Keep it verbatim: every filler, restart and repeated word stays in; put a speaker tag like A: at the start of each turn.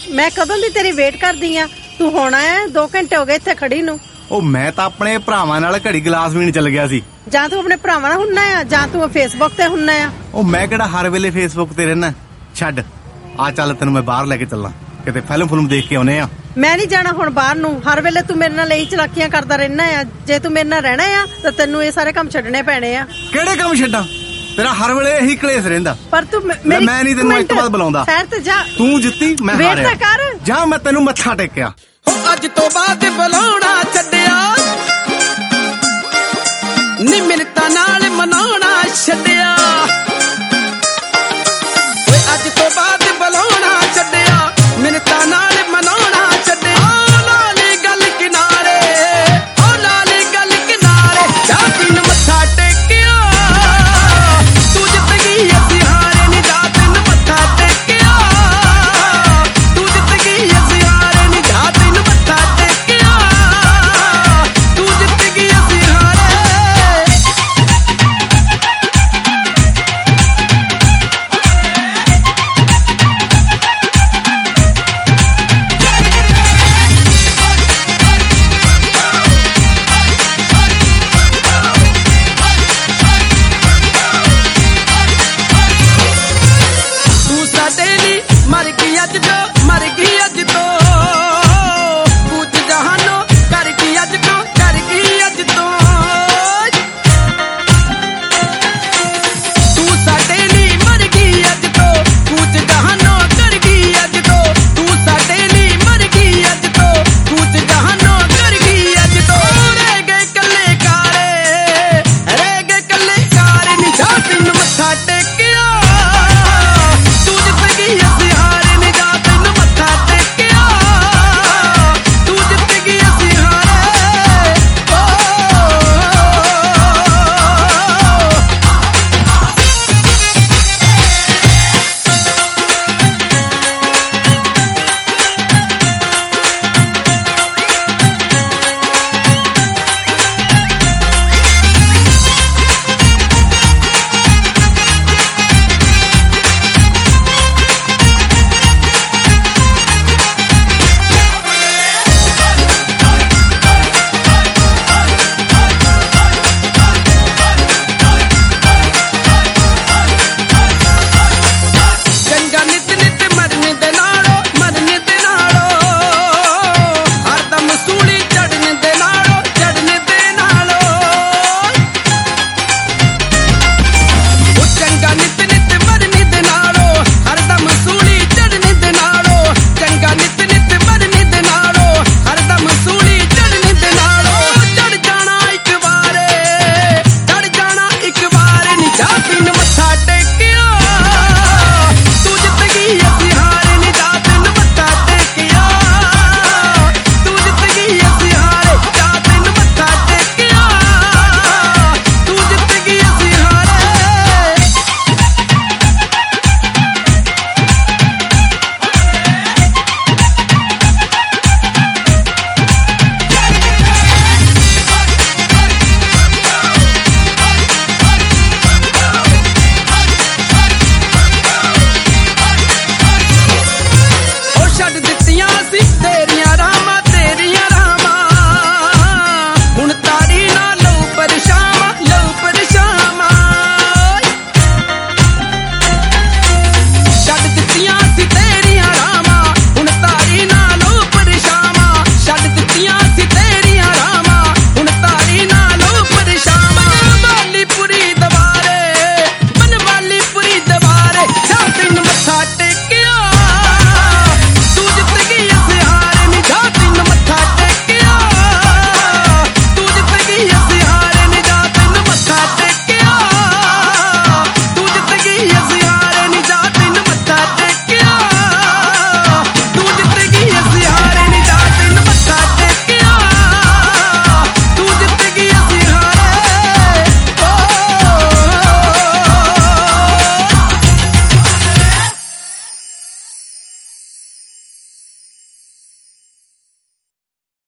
A: ਮੈਂ ਕਦੋਂ ਦੀ ਤੇਰੀ ਵੇਟ ਕਰਦੀ ਆ। ਤੂੰ ਹੁਣ ਆਇਆ, ਦੋ ਘੰਟੇ ਹੋ ਗਏ ਇੱਥੇ ਖੜੀ ਨੂੰ।
B: ਉਹ ਮੈਂ ਤਾਂ ਆਪਣੇ ਭਰਾਵਾਂ ਨਾਲ ਘੜੀ ਗਲਾਸ ਵੀਣ ਚੱਲ ਗਿਆ ਸੀ।
A: ਜਾਂ ਤੂੰ ਆਪਣੇ ਭਰਾਵਾਂ ਨਾਲ ਹੁੰਨਾ ਆ ਜਾਂ ਤੂੰ ਫੇਸਬੁੱਕ ਤੇ ਹੁੰਨਾ ਆ।
B: ਉਹ ਮੈਂ ਕਿਹੜਾ ਹਰ ਵੇਲੇ ਫੇਸਬੁੱਕ ਤੇ ਰਹਿਣਾ। ਛੱਡ ਆ, ਚੱਲ ਤੈਨੂੰ ਮੈਂ ਬਾਹਰ ਲੈ ਕੇ ਚੱਲਾਂ, ਕਿਤੇ ਫਿਲਮ ਫਿਲਮ ਦੇਖ ਕੇ ਆਉਨੇ ਆ।
A: ਮੈਂ ਨਹੀਂ ਜਾਣਾ ਹੁਣ ਬਾਹਰ ਨੂੰ। ਹਰ ਵੇਲੇ ਤੂੰ ਮੇਰੇ ਨਾਲ ਇਹੀ ਚਲਾਕੀਆਂ ਕਰਦਾ ਰਹਿਣਾ ਆ। ਜੇ ਤੂੰ ਮੇਰੇ ਨਾਲ ਰਹਿਣਾ ਆ ਤਾਂ ਤੈਨੂੰ ਇਹ ਸਾਰੇ ਕੰਮ ਛੱਡਣੇ ਪੈਣੇ ਆ।
B: ਕਿਹੜੇ ਕੰਮ ਛੱਡਾਂ? ਤੇਰਾ ਹਰ ਵੇਲੇ ਇਹੀ ਕਲੇਸ਼ ਰਹਿੰਦਾ।
A: ਪਰ ਤੂੰ
B: ਮੈਂ ਨਹੀਂ ਤੈਨੂੰ ਇੱਕ ਬਾਤ ਬੁਲਾਉਂਦਾ।
A: ਸ਼ਹਿਰ ਤੇ ਜਾ।
B: ਤੂੰ ਜਿੱਤੀ, ਮੈਂ ਹਾਰਿਆ।
A: ਕਰ
B: ਜਾ, ਮੈਂ ਤੈਨੂੰ ਮੱਥਾ ਟੇਕਿਆ।
C: ਅੱਜ ਤੋਂ ਬਾਅਦ ਬੁਲਾਉਣਾ ਛੱਡਿਆ ਨੀ ਮਿੰਨਤਾਂ ਨਾਲ ਮਨਾਉਣਾ ਛੱਡਿਆ।